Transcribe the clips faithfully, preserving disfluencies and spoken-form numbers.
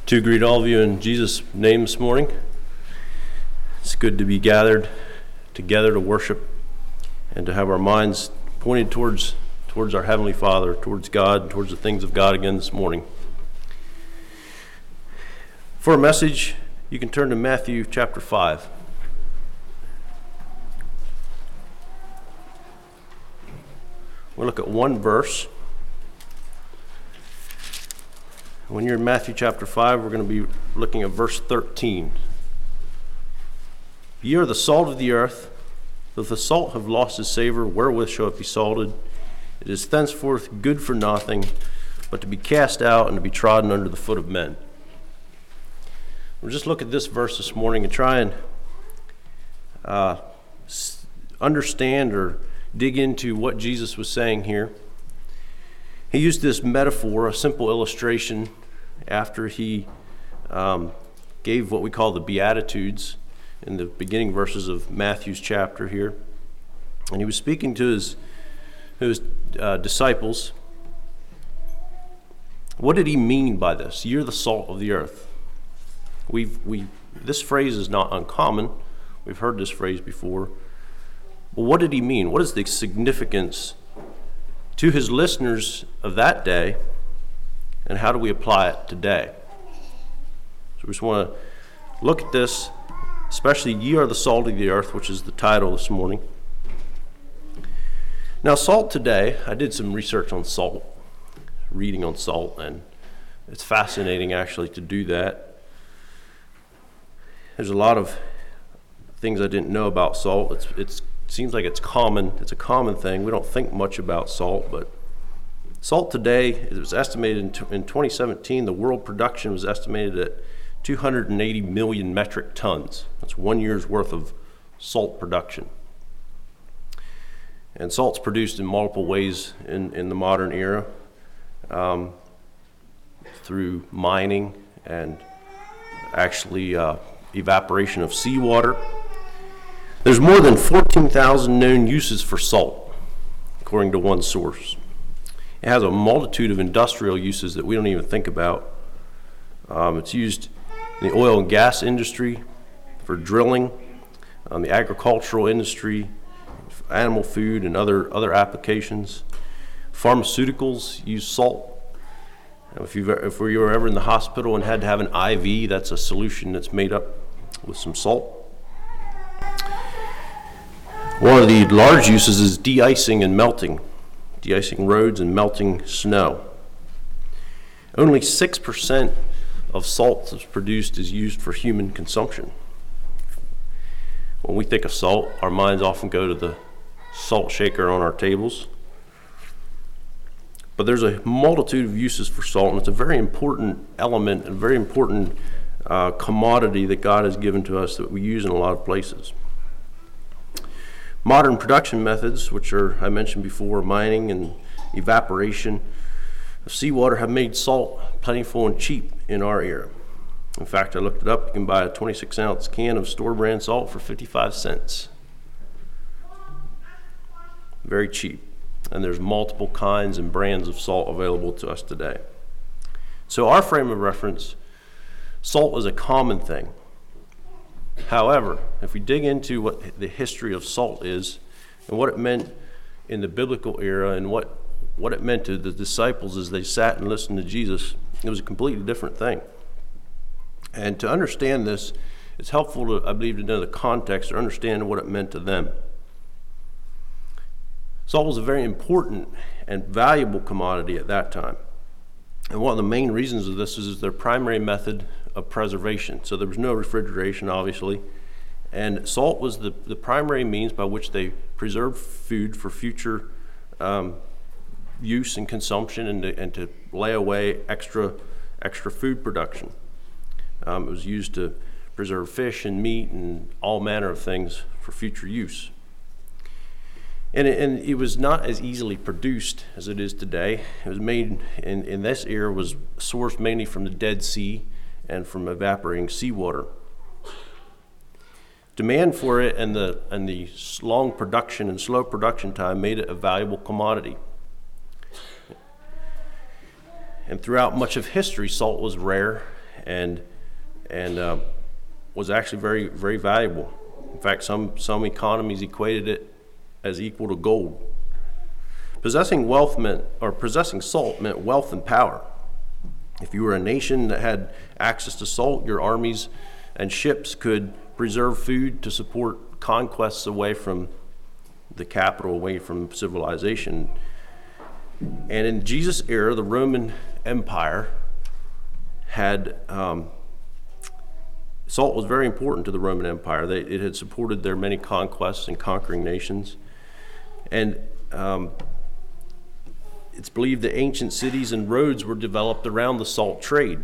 To greet all of you in Jesus' name this morning. It's good to be gathered together to worship and to have our minds pointed towards towards our Heavenly Father, towards God, towards the things of God again this morning. For a message, you can turn to Matthew chapter five. We'll look at one verse. When you're in Matthew chapter five, we're going to be looking at verse thirteen. Ye are the salt of the earth. If the salt have lost its savor, wherewith shall it be salted? It is thenceforth good for nothing, but to be cast out and to be trodden under the foot of men. We'll just look at this verse this morning and try and uh, understand or dig into what Jesus was saying here. He used this metaphor, a simple illustration, after he um, gave what we call the Beatitudes in the beginning verses of Matthew's chapter here. And he was speaking to his, his uh, disciples. What did he mean by this? You're the salt of the earth. We've, we, this phrase is not uncommon. We've heard this phrase before. But what did he mean? What is the significance to his listeners of that day, and how do we apply it today? So we just want to look at this, especially ye are the salt of the earth, which is the title this morning. Now, salt today, I did some research on salt, reading on salt, and it's fascinating actually to do that. There's a lot of things I didn't know about salt. It's it's seems like it's common. It's a common thing. We don't think much about salt, but salt today, it was estimated in, t- in twenty seventeen, the world production was estimated at two hundred eighty million metric tons. That's one year's worth of salt production. And salt's produced in multiple ways in, in the modern era, um, through mining and actually uh, evaporation of seawater. There's more than fourteen thousand known uses for salt, according to one source. It has a multitude of industrial uses that we don't even think about. Um, it's used in the oil and gas industry, for drilling, um, the agricultural industry, animal food, and other, other applications. Pharmaceuticals use salt. If, you've, if you were ever in the hospital and had to have an I V, that's a solution that's made up with some salt. One of the large uses is de-icing and melting, de-icing roads and melting snow. Only six percent of salt that's produced is used for human consumption. When we think of salt, our minds often go to the salt shaker on our tables. But there's a multitude of uses for salt, and it's a very important element, a very important uh, commodity that God has given to us that we use in a lot of places. Modern production methods, which are, I mentioned before, mining and evaporation of seawater, have made salt plentiful and cheap in our era. In fact, I looked it up. You can buy a twenty-six ounce can of store brand salt for fifty-five cents. Very cheap. And there's multiple kinds and brands of salt available to us today. So our frame of reference, salt is a common thing. However, if we dig into what the history of salt is and what it meant in the biblical era and what, what it meant to the disciples as they sat and listened to Jesus, it was a completely different thing. And to understand this, it's helpful to, I believe, to know the context or understand what it meant to them. Salt was a very important and valuable commodity at that time. And one of the main reasons of this is their primary method of preservation. So there was no refrigeration, obviously. And salt was the, the primary means by which they preserved food for future um, use and consumption, and to, and to lay away extra, extra food production. Um, it was used to preserve fish and meat and all manner of things for future use. And it, and it was not as easily produced as it is today. It was made in, in this era, was sourced mainly from the Dead Sea and from evaporating seawater. Demand for it and the and the long production and slow production time made it a valuable commodity. And throughout much of history, salt was rare and and uh, was actually very, very valuable. In fact, some, some economies equated it as equal to gold. Possessing wealth meant, or possessing salt meant wealth and power. If you were a nation that had access to salt, your armies and ships could preserve food to support conquests away from the capital, away from civilization. And in Jesus' era, the Roman Empire had, um, salt was very important to the Roman Empire. They, it had supported their many conquests and conquering nations. And um, it's believed that ancient cities and roads were developed around the salt trade.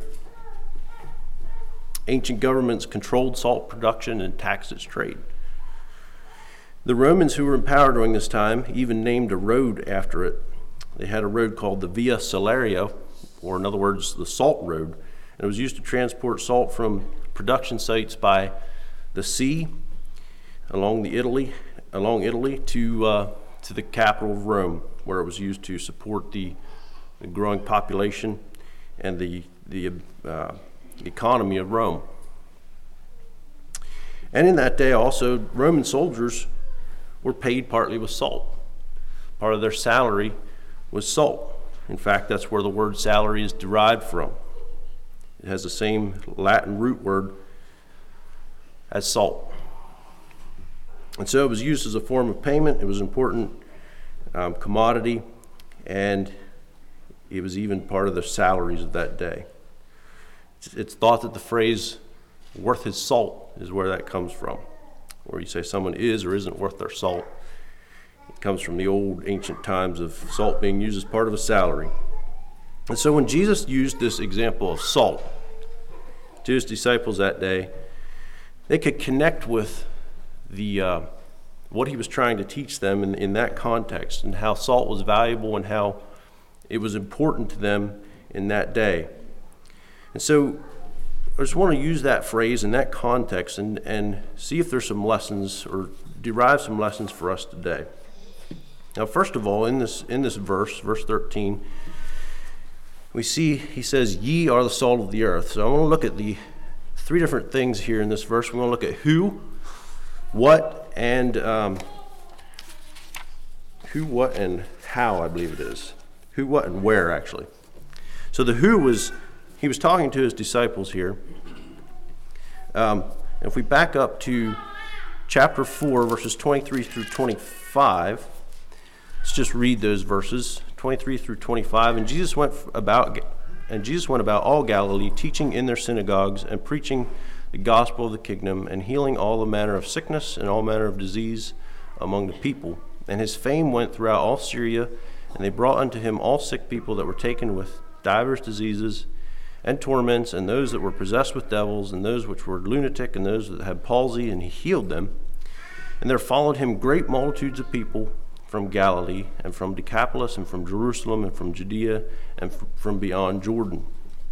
Ancient governments controlled salt production and taxed its trade. The Romans, who were in power during this time, even named a road after it. They had a road called the Via Salaria, or in other words, the Salt Road. And it was used to transport salt from production sites by the sea along the Italy, along Italy to uh, to the capital of Rome, where it was used to support the, the growing population and the the uh, economy of Rome. And in that day also, Roman soldiers were paid partly with salt. Part of their salary was salt. In fact, that's where the word salary is derived from. It has the same Latin root word as salt. And so it was used as a form of payment. It was an important um, commodity, and it was even part of the salaries of that day. It's, it's thought that the phrase worth his salt is where that comes from, where you say someone is or isn't worth their salt. It comes from the old ancient times of salt being used as part of a salary. And so when Jesus used this example of salt to his disciples that day, they could connect with the uh, what he was trying to teach them in, in that context, and how salt was valuable and how it was important to them in that day. And so I just want to use that phrase in that context and, and see if there's some lessons or derive some lessons for us today. Now, first of all, in this in this verse, verse thirteen, we see he says, "Ye are the salt of the earth." So I want to look at the three different things here in this verse. We want to look at who, what, and um, who, what, and how, I believe it is. Who, what, and where, actually. So the who was, he was talking to his disciples here. Um, if we back up to chapter four, verses twenty-three through twenty-five, let's just read those verses, twenty-three through twenty-five. And Jesus went about, and Jesus went about all Galilee, teaching in their synagogues and preaching the gospel of the kingdom, and healing all the manner of sickness and all manner of disease among the people. And his fame went throughout all Syria, and they brought unto him all sick people that were taken with divers diseases and torments, and those that were possessed with devils, and those which were lunatic, and those that had palsy, and he healed them. And there followed him great multitudes of people from Galilee, and from Decapolis, and from Jerusalem, and from Judea, and f- from beyond Jordan.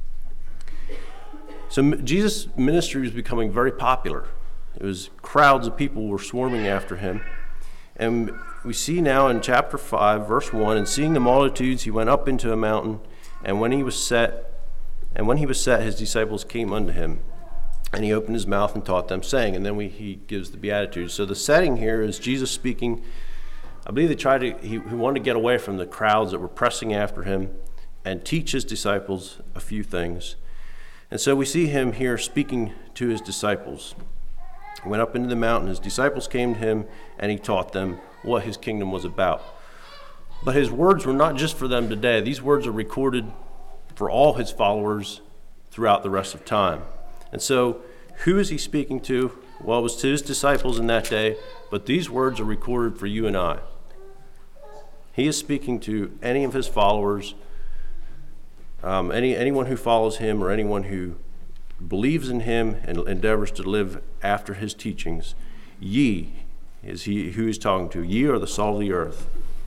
So Jesus' ministry was becoming very popular. It was crowds of people were swarming after him. And we see now in chapter five, verse one, and seeing the multitudes, he went up into a mountain, and when he was set, and when he was set, his disciples came unto him, and he opened his mouth and taught them, saying, and then we, he gives the Beatitudes. So the setting here is Jesus speaking. I believe they tried to, he, he wanted to get away from the crowds that were pressing after him and teach his disciples a few things. And so we see him here speaking to his disciples. He went up into the mountain, his disciples came to him, and he taught them what his kingdom was about. But his words were not just for them today. These words are recorded for all his followers throughout the rest of time. And so who is he speaking to? Well, it was to his disciples in that day, but these words are recorded for you and I. He is speaking to any of his followers, um, any anyone who follows him or anyone who believes in him and endeavors to live after his teachings. Ye is he who he's talking to. Ye are the salt of the earth.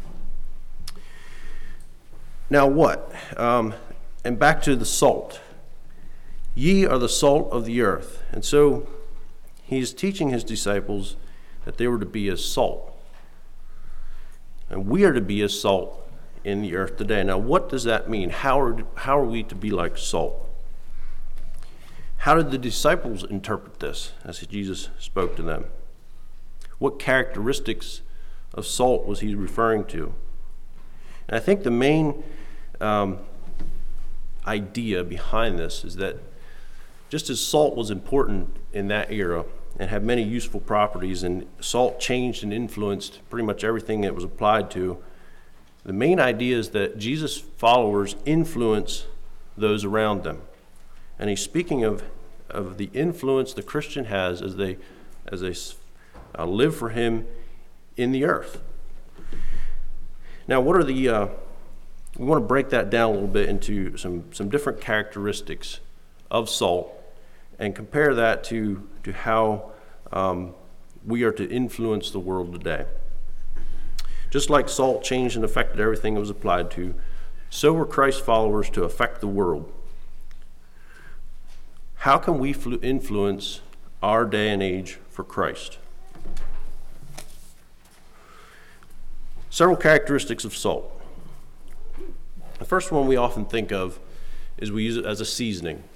Now what? Um, and back to the salt. Ye are the salt of the earth. And so he's teaching his disciples that they were to be as salt. And we are to be as salt in the earth today. Now, what does that mean? How are, how are we to be like salt? how did the disciples interpret this as Jesus spoke to them? What characteristics of salt was he referring to? And I think the main um, idea behind this is that just as salt was important in that era and had many useful properties, and salt changed and influenced pretty much everything it was applied to, the main idea is that Jesus' followers influence those around them. And he's speaking of, of the influence the Christian has as they, as they uh, live for him in the earth. Now, what are the, uh, we want to break that down a little bit into some, some different characteristics of salt and compare that to, to how um, we are to influence the world today. Just like salt changed and affected everything it was applied to, so were Christ's followers to affect the world. How can we flu- influence our day and age for Christ? Several characteristics of salt. The first one we often think of is we use it as a seasoning.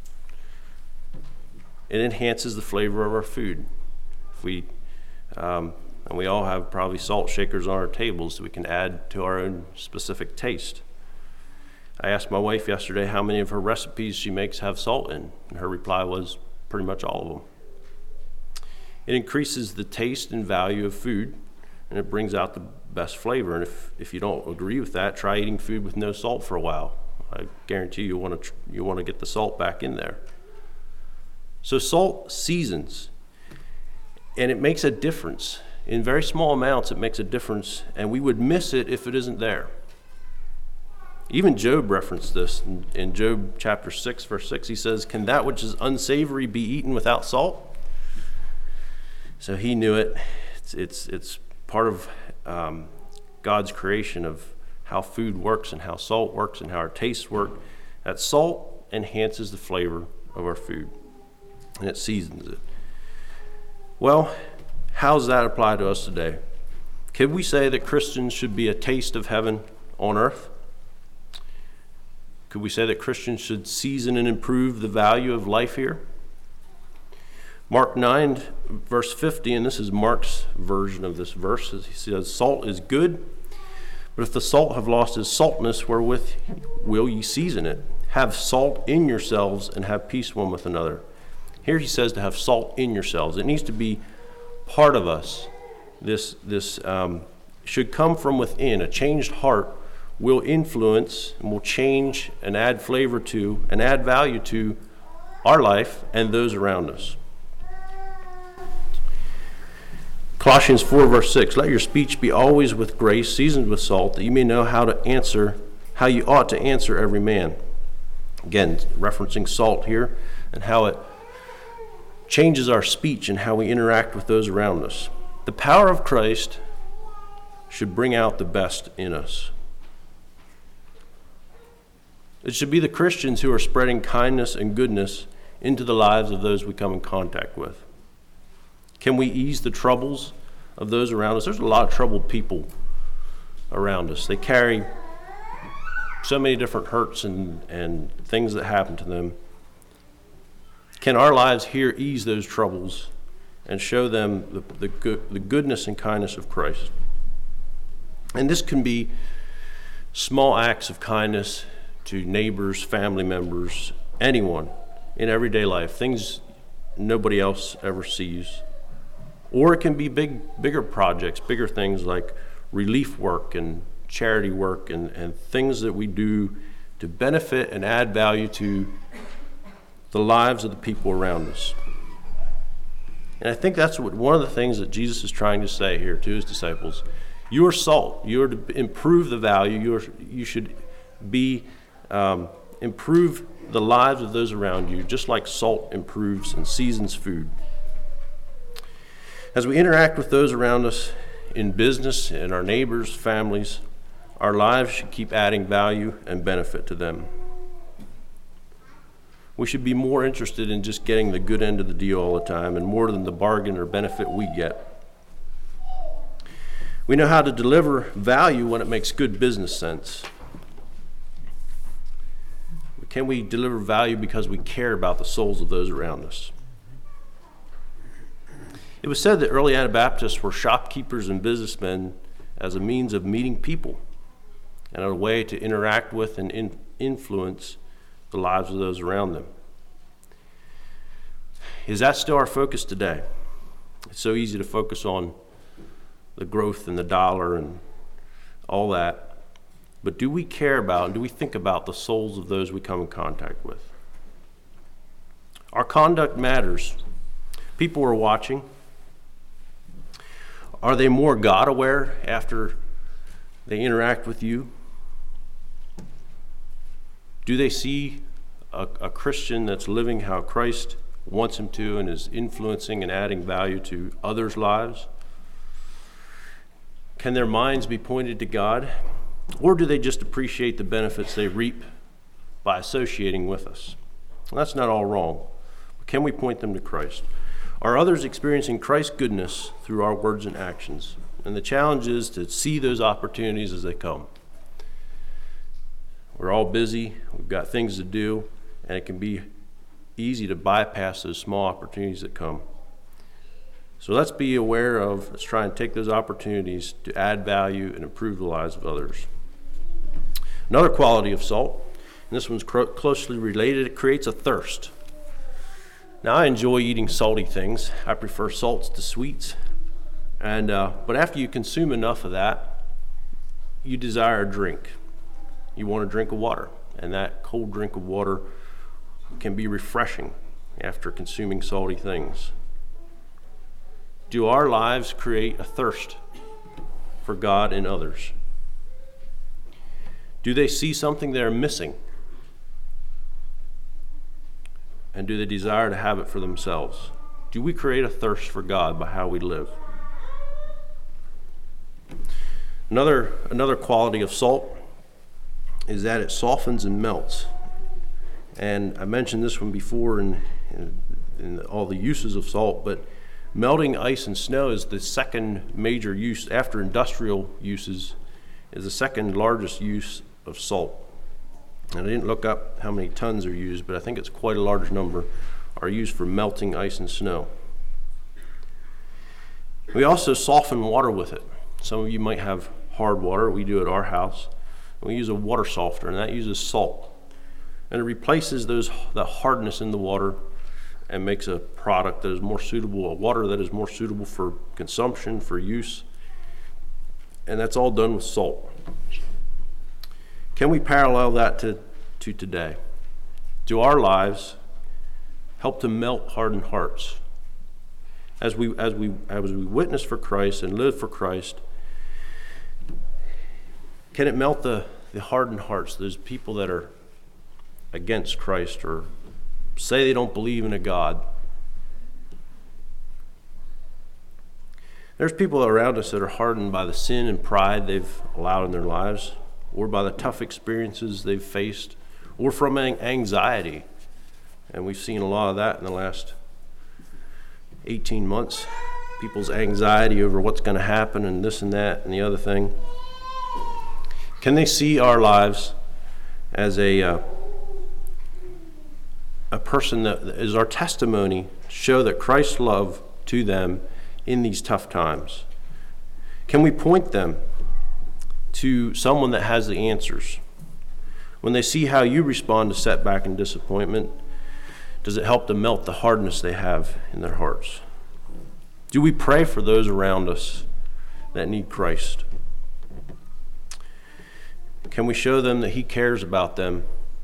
It enhances the flavor of our food. If we, um, and we all have probably salt shakers on our tables that we can add to our own specific taste. I asked my wife yesterday how many of her recipes she makes have salt in, and her reply was pretty much all of them. It increases the taste and value of food, and it brings out the best flavor. And if, if you don't agree with that, try eating food with no salt for a while. I guarantee you want to you want to get the salt back in there. So salt seasons, and it makes a difference. In very small amounts, it makes a difference, and we would miss it if it isn't there. Even Job referenced this in, in Job chapter six, verse six. He says, "Can that which is unsavory be eaten without salt?" So he knew it. It's it's, it's part of um, God's creation of how food works and how salt works and how our tastes work. That salt enhances the flavor of our food, and it seasons it. Well, how does that apply to us today? Could we say that Christians should be a taste of heaven on earth? Could we say that Christians should season and improve the value of life here? Mark nine, verse fifty, and this is Mark's version of this verse. He says, "Salt is good, but if the salt have lost its saltness, wherewith will ye season it? Have salt in yourselves, and have peace one with another." Here he says to have salt in yourselves. It needs to be part of us. This, this um, should come from within. A changed heart will influence and will change and add flavor to and add value to our life and those around us. Colossians four, verse six, "Let your speech be always with grace, seasoned with salt, that you may know how to answer, how you ought to answer every man." Again, referencing salt here and how it changes our speech and how we interact with those around us. The power of Christ should bring out the best in us. It should be the Christians who are spreading kindness and goodness into the lives of those we come in contact with. Can we ease the troubles of those around us? There's a lot of troubled people around us. They carry so many different hurts and, and things that happen to them. Can our lives here ease those troubles and show them the, the, good, the goodness and kindness of Christ? And this can be small acts of kindness to neighbors, family members, anyone in everyday life, things nobody else ever sees. Or it can be big, bigger projects, bigger things like relief work and charity work and, and things that we do to benefit and add value to the lives of the people around us. And I think that's what one of the things that Jesus is trying to say here to his disciples. You are salt. You are to improve the value. You are, you should be um, improve the lives of those around you, just like salt improves and seasons food. As we interact with those around us in business and our neighbors, families, our lives should keep adding value and benefit to them. We should be more interested in just getting the good end of the deal all the time and more than the bargain or benefit we get. We know how to deliver value when it makes good business sense. We can we deliver value because we care about the souls of those around us? It was said that early Anabaptists were shopkeepers and businessmen as a means of meeting people and a way to interact with and in, influence the lives of those around them. Is that still our focus today? It's so easy to focus on the growth and the dollar and all that. But do we care about and do we think about the souls of those we come in contact with? Our conduct matters. People are watching. Are they more God aware after they interact with you? Do they see a, a Christian that's living how Christ wants him to and is influencing and adding value to others' lives? Can their minds be pointed to God? Or do they just appreciate the benefits they reap by associating with us? Well, that's not all wrong. But can we point them to Christ? Are others experiencing Christ's goodness through our words and actions? And the challenge is to see those opportunities as they come. We're all busy, we've got things to do, and it can be easy to bypass those small opportunities that come. So let's be aware of, let's try and take those opportunities to add value and improve the lives of others. Another quality of salt, and this one's cro- closely related, it creates a thirst. Now, I enjoy eating salty things. I prefer salts to sweets. And uh, but after you consume enough of that, you desire a drink. You want a drink of water. And that cold drink of water can be refreshing after consuming salty things. Do our lives create a thirst for God and others? Do they see something they're missing? And do they desire to have it for themselves? Do we create a thirst for God by how we live? Another, another quality of salt is that it softens and melts. And I mentioned this one before in, in, in all the uses of salt, but melting ice and snow is the second major use, after industrial uses, is the second largest use of salt. And I didn't look up how many tons are used, but I think it's quite a large number are used for melting ice and snow. We also soften water with it. Some of you might have hard water. We do at our house. We use a water softener, and that uses salt. And it replaces those the hardness in the water and makes a product that is more suitable, a water that is more suitable for consumption, for use. And that's all done with salt. Can we parallel that to, to today? Do our lives help to melt hardened hearts? As we as we as we witness for Christ and live for Christ, can it melt the, the hardened hearts, those people that are against Christ or say they don't believe in a God? There's people around us that are hardened by the sin and pride they've allowed in their lives, or by the tough experiences they've faced, or from anxiety. And we've seen a lot of that in the last eighteen months. People's anxiety over what's going to happen and this and that and the other thing. Can they see our lives as a uh, a person that is our testimony to show that Christ's love to them in these tough times? Can we point them to someone that has the answers? When they see how you respond to setback and disappointment, does it help to melt the hardness they have in their hearts? Do we pray for those around us that need Christ? Can we show them that He cares about them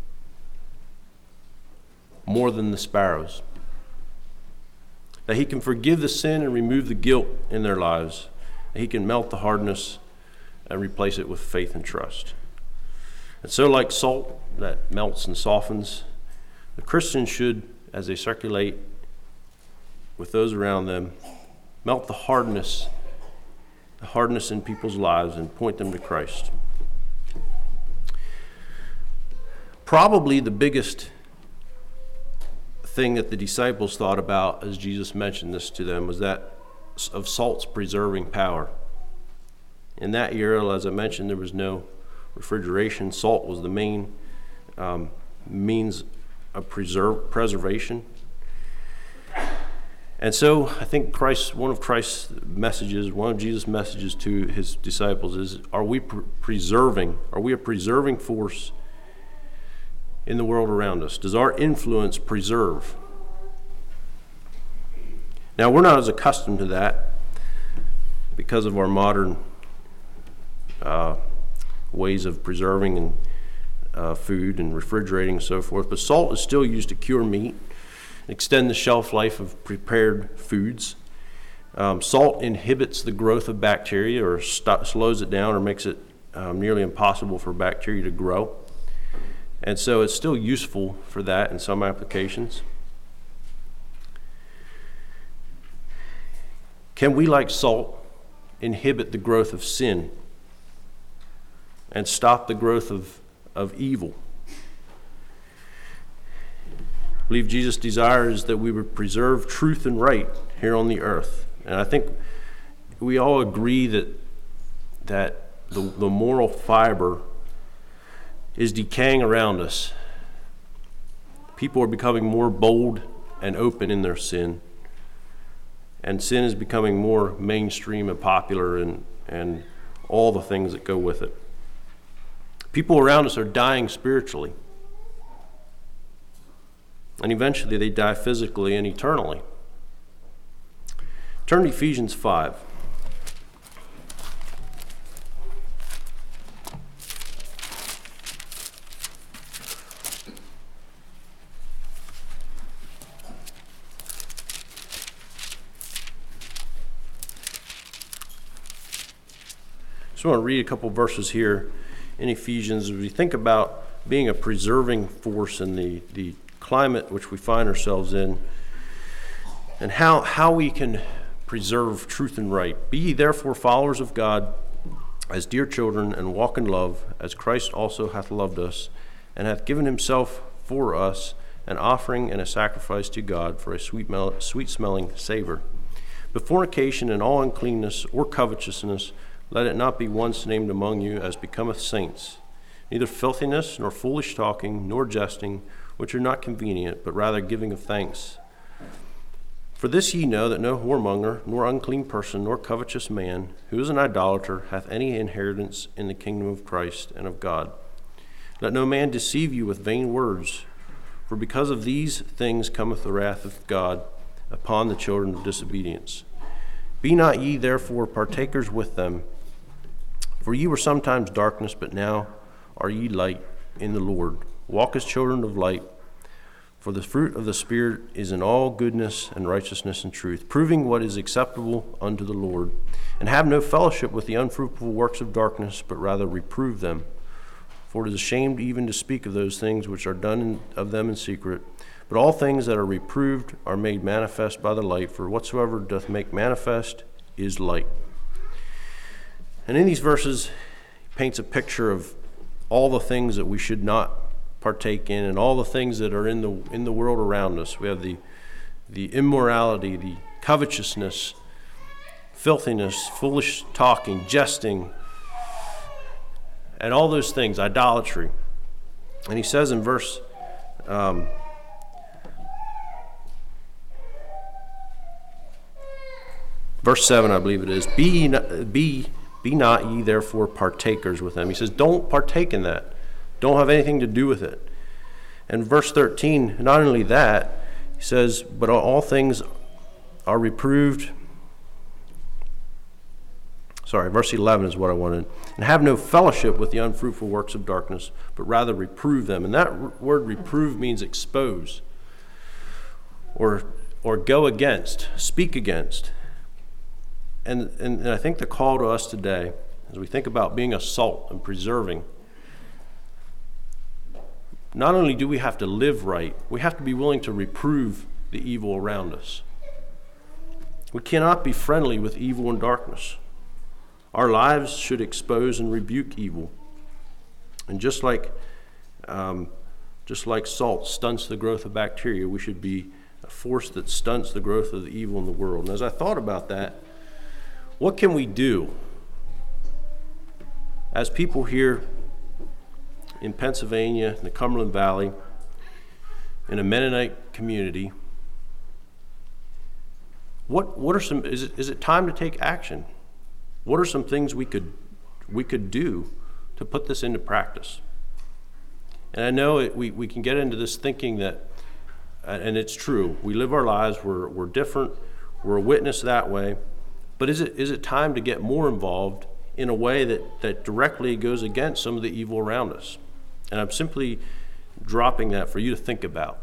more than the sparrows? That He can forgive the sin and remove the guilt in their lives. That He can melt the hardness and replace it with faith and trust. And so, like salt that melts and softens, the Christians should, as they circulate with those around them, melt the hardness, the hardness in people's lives and point them to Christ. Probably the biggest thing that the disciples thought about as Jesus mentioned this to them was that of salt's preserving power. In that era, as I mentioned, there was no refrigeration. Salt was the main um, means of preserve, preservation. And so I think Christ, one of Christ's messages, one of Jesus' messages to his disciples is, are we pre- preserving, are we a preserving force in the world around us? Does our influence preserve? Now, we're not as accustomed to that because of our modern uh, ways of preserving and uh, food and refrigerating and so forth, but salt is still used to cure meat, extend the shelf life of prepared foods. Um, salt inhibits the growth of bacteria, or st- slows it down, or makes it um, nearly impossible for bacteria to grow. And so it's still useful for that in some applications. Can we, like salt, inhibit the growth of sin and stop the growth of, of evil? I believe Jesus' desire is that we would preserve truth and right here on the earth. And I think we all agree that that the, the moral fiber is decaying around us. People are becoming more bold and open in their sin. And sin is becoming more mainstream and popular, and, and all the things that go with it. People around us are dying spiritually. And eventually they die physically and eternally. Turn to Ephesians five. I just want to read a couple verses here in Ephesians as we think about being a preserving force in the, the climate which we find ourselves in, and how, how we can preserve truth and right. Be ye therefore followers of God as dear children, and walk in love, as Christ also hath loved us, and hath given himself for us, an offering and a sacrifice to God for a sweet, mel- sweet smelling savor. But fornication and all uncleanness or covetousness, let it not be once named among you, as becometh saints. Neither filthiness, nor foolish talking, nor jesting, which are not convenient, but rather giving of thanks. For this ye know, that no whoremonger, nor unclean person, nor covetous man, who is an idolater, hath any inheritance in the kingdom of Christ and of God. Let no man deceive you with vain words, for because of these things cometh the wrath of God upon the children of disobedience. Be not ye therefore partakers with them, for ye were sometimes darkness, but now are ye light in the Lord. Walk as children of light, for the fruit of the Spirit is in all goodness and righteousness and truth, proving what is acceptable unto the Lord. And have no fellowship with the unfruitful works of darkness, but rather reprove them. For it is ashamed even to speak of those things which are done in, of them in secret. But all things that are reproved are made manifest by the light, for whatsoever doth make manifest is light. And in these verses, he paints a picture of all the things that we should not partake in, and all the things that are in the in the world around us. We have the the immorality, the covetousness, filthiness, foolish talking, jesting, and all those things, idolatry. And he says in verse um, verse seven, I believe it is, be not, be be not ye therefore partakers with them. He says, don't partake in that. Don't have anything to do with it. And verse thirteen, not only that, he says, but all things are reproved. Sorry, verse eleven is what I wanted. And have no fellowship with the unfruitful works of darkness, but rather reprove them. And that word reprove means expose, or or go against, speak against. And, and, and I think the call to us today, as we think about being a salt and preserving, not only do we have to live right, we have to be willing to reprove the evil around us. We cannot be friendly with evil and darkness. Our lives should expose and rebuke evil. And just like, um, just like salt stunts the growth of bacteria, we should be a force that stunts the growth of the evil in the world. And as I thought about that, what can we do as people here in Pennsylvania, in the Cumberland Valley, in a Mennonite community, what what are some is it is it time to take action? What are some things we could we could do to put this into practice? And I know it, we, we can get into this thinking that, and it's true, we live our lives, we're, we're different, we're a witness that way, but is it is it time to get more involved in a way that, that directly goes against some of the evil around us? And I'm simply dropping that for you to think about.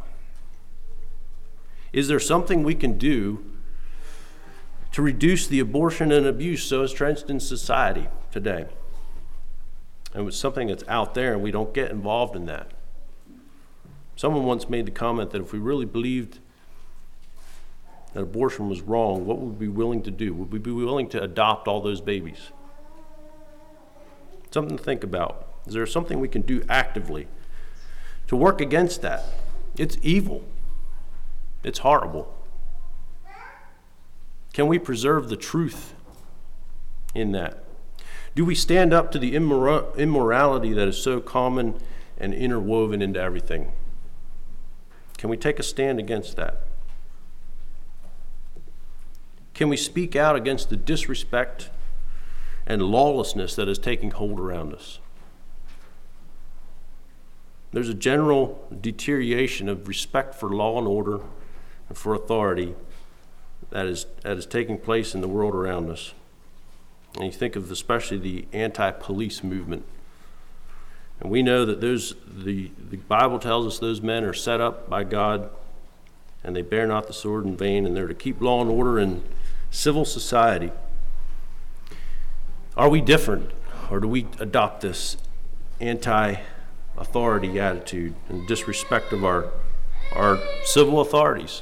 Is there something we can do to reduce the abortion and abuse so entrenched in society today? And it's something that's out there and we don't get involved in that. Someone once made the comment that if we really believed that abortion was wrong, what would we be willing to do? Would we be willing to adopt all those babies? Something to think about. Is there something we can do actively to work against that? It's evil. It's horrible. Can we preserve the truth in that? Do we stand up to the immor- immorality that is so common and interwoven into everything? Can we take a stand against that? Can we speak out against the disrespect and lawlessness that is taking hold around us? There's a general deterioration of respect for law and order and for authority that is that is taking place in the world around us. And you think of especially the anti-police movement. And we know that those the, the Bible tells us those men are set up by God and they bear not the sword in vain, and they're to keep law and order in civil society. Are we different, or do we adopt this anti-authority attitude and disrespect of our, our civil authorities?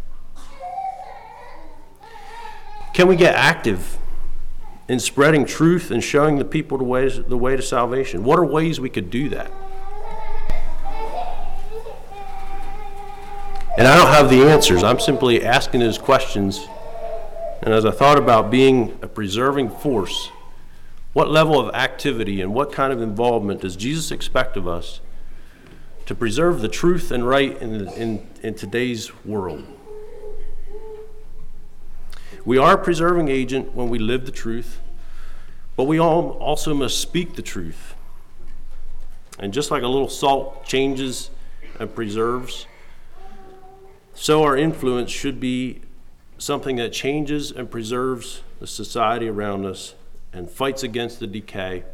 Can we get active in spreading truth and showing the people the way, the way to salvation? What are ways we could do that? And I don't have the answers. I'm simply asking those questions. And as I thought about being a preserving force, what level of activity and what kind of involvement does Jesus expect of us to preserve the truth and right in, in, in today's world? We are a preserving agent when we live the truth, but we all also must speak the truth. And just like a little salt changes and preserves, so our influence should be something that changes and preserves the society around us and fights against the decay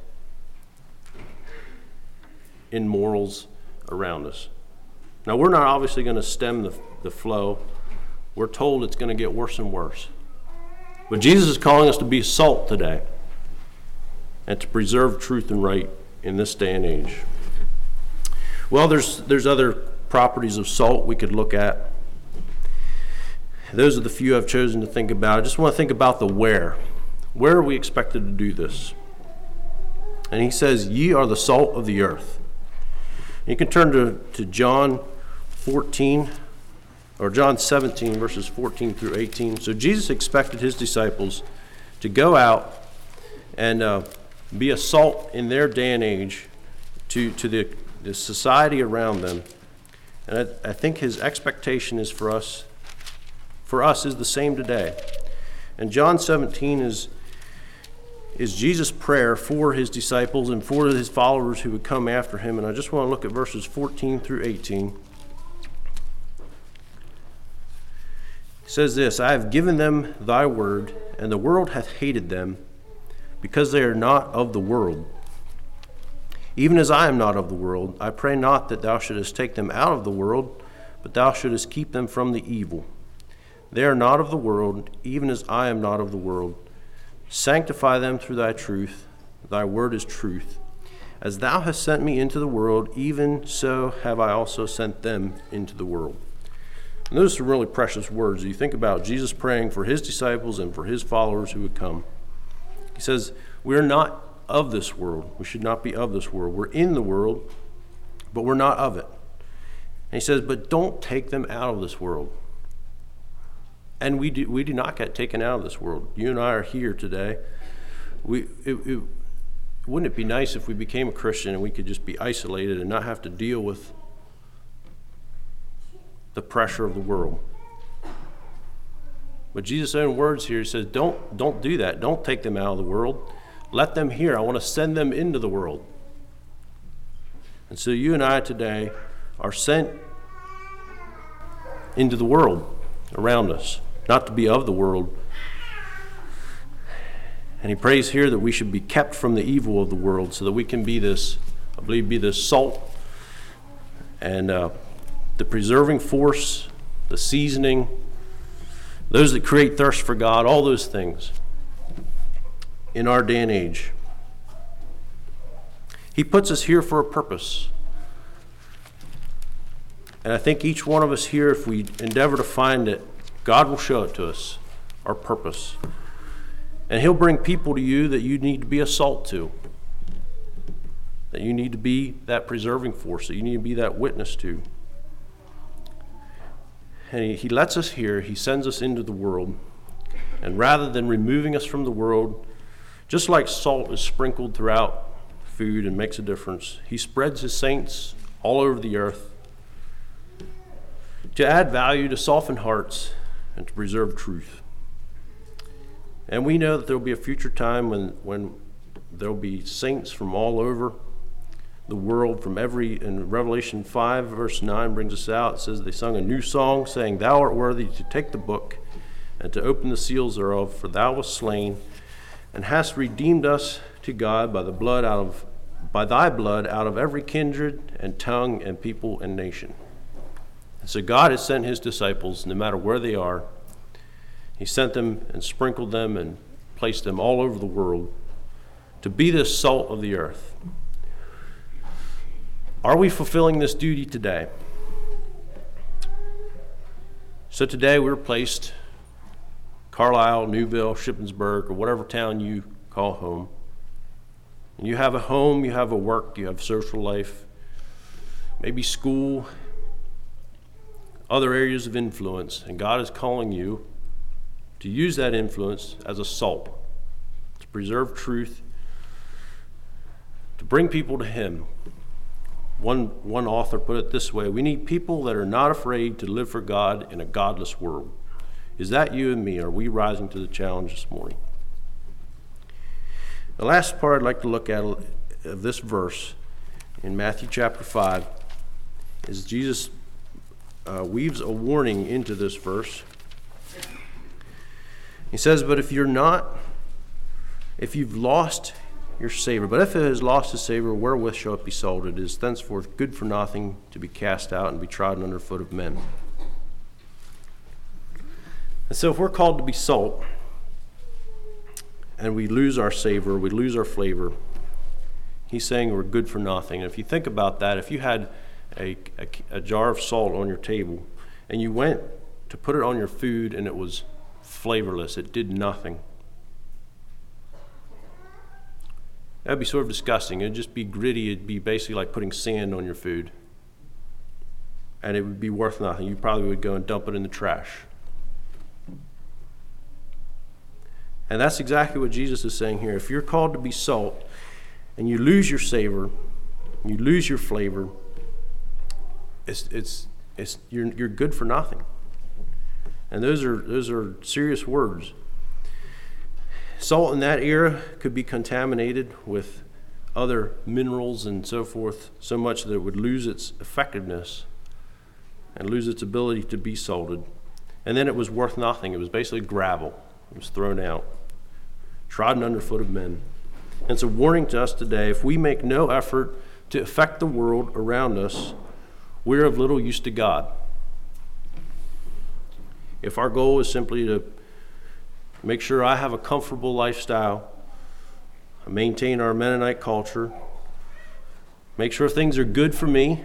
in morals around us. Now, we're not obviously going to stem the, the flow. We're told it's going to get worse and worse. But Jesus is calling us to be salt today and to preserve truth and right in this day and age. Well, there's there's other properties of salt we could look at. Those are the few I've chosen to think about. I just want to think about the where. Where are we expected to do this? And he says, ye are the salt of the earth. You can turn to, to John fourteen, or John seventeen, verses fourteen through eighteen. So Jesus expected his disciples to go out and uh, be a salt in their day and age to, to the, the society around them. And I, I think his expectation is for us, for us is the same today. And John seventeen is is Jesus' prayer for his disciples and for his followers who would come after him. And I just want to look at verses fourteen through eighteen. It says this, I have given them thy word, and the world hath hated them, because they are not of the world. Even as I am not of the world, I pray not that thou shouldest take them out of the world, but thou shouldest keep them from the evil. They are not of the world, even as I am not of the world. Sanctify them through thy truth. Thy word is truth. As thou hast sent me into the world, even so have I also sent them into the world. And those are some really precious words. You think about Jesus praying for his disciples and for his followers who would come. He says, we're not of this world. We should not be of this world. We're in the world, but we're not of it. And he says, but don't take them out of this world. And we do, we do not get taken out of this world. You and I are here today. We, it, it, wouldn't it be nice if we became a Christian and we could just be isolated and not have to deal with the pressure of the world. But Jesus' own words here, he says, don't, don't do that. Don't take them out of the world. Let them hear. I want to send them into the world. And so you and I today are sent into the world around us, not to be of the world. And he prays here that we should be kept from the evil of the world so that we can be this, I believe, be this salt and uh, the preserving force, the seasoning, those that create thirst for God, all those things in our day and age. He puts us here for a purpose. And I think each one of us here, if we endeavor to find it, God will show it to us, our purpose. And he'll bring people to you that you need to be a salt to, that you need to be that preserving force, that you need to be that witness to. And he, he lets us here, he sends us into the world. And rather than removing us from the world, just like salt is sprinkled throughout food and makes a difference, he spreads his saints all over the earth to add value, to soften hearts, and to preserve truth. And we know that there will be a future time when, when there will be saints from all over the world, from every, and Revelation five verse nine brings us out. It says they sung a new song saying, "Thou art worthy to take the book and to open the seals thereof, for thou wast slain and hast redeemed us to God by the blood out of by thy blood out of every kindred and tongue and people and nation." And so God has sent his disciples, no matter where they are. He sent them and sprinkled them and placed them all over the world to be the salt of the earth. Are we fulfilling this duty today? So today we're placed, Carlisle, Newville, Shippensburg, or whatever town you call home. And you have a home, you have a work, you have social life, maybe school, other areas of influence. And God is calling you to use that influence as a salt, to preserve truth, to bring people to him. One, one author put it this way: we need people that are not afraid to live for God in a godless world. Is that you and me? Are we rising to the challenge this morning? The last part I'd like to look at of this verse in Matthew chapter five is Jesus uh, weaves a warning into this verse. He says, but if you're not, if you've lost your savor, but if it has lost its savor, wherewith shall it be salted? It is thenceforth good for nothing, to be cast out and be trodden under foot of men. And so if we're called to be salt, and we lose our savor, we lose our flavor, he's saying we're good for nothing. And if you think about that, if you had a, a, a jar of salt on your table, and you went to put it on your food, and it was flavorless, it did nothing, that'd be sort of disgusting. It'd just be gritty. It'd be basically like putting sand on your food, and it would be worth nothing. You probably would go and dump it in the trash. And that's exactly what Jesus is saying here. If you're called to be salt and you lose your savor, you lose your flavor, it's it's it's you're you're good for nothing. And those are those are serious words. Salt in that era could be contaminated with other minerals and so forth, so much that it would lose its effectiveness and lose its ability to be salted. And then it was worth nothing. It was basically gravel. It was thrown out, trodden underfoot of men. And it's a warning to us today. If we make no effort to affect the world around us, we're of little use to God. If our goal is simply to make sure I have a comfortable lifestyle, maintain our Mennonite culture, make sure things are good for me,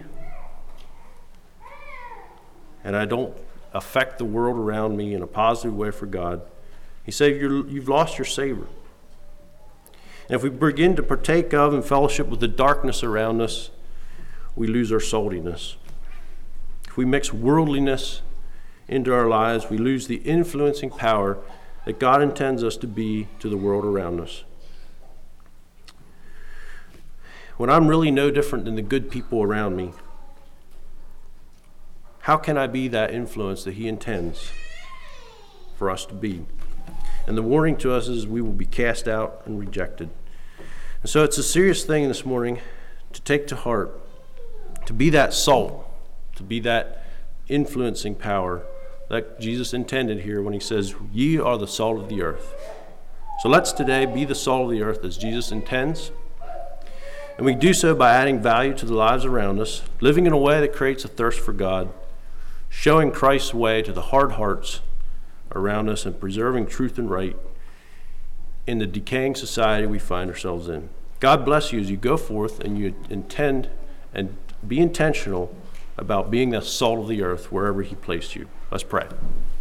and I don't affect the world around me in a positive way for God, he said you're, you've lost your savor. And if we begin to partake of and fellowship with the darkness around us, we lose our saltiness. If we mix worldliness into our lives, we lose the influencing power that God intends us to be to the world around us. When I'm really no different than the good people around me, How can I be that influence that he intends for us to be? And the warning to us is we will be cast out and rejected. And so it's a serious thing this morning to take to heart, to be that salt, to be that influencing power that Jesus intended here when he says, ye are the salt of the earth. So let's today be the salt of the earth as Jesus intends. And we do so by adding value to the lives around us, living in a way that creates a thirst for God, showing Christ's way to the hard hearts around us, and preserving truth and right in the decaying society we find ourselves in. God bless you as you go forth and you intend and be intentional about being the salt of the earth wherever he placed you. Let's pray.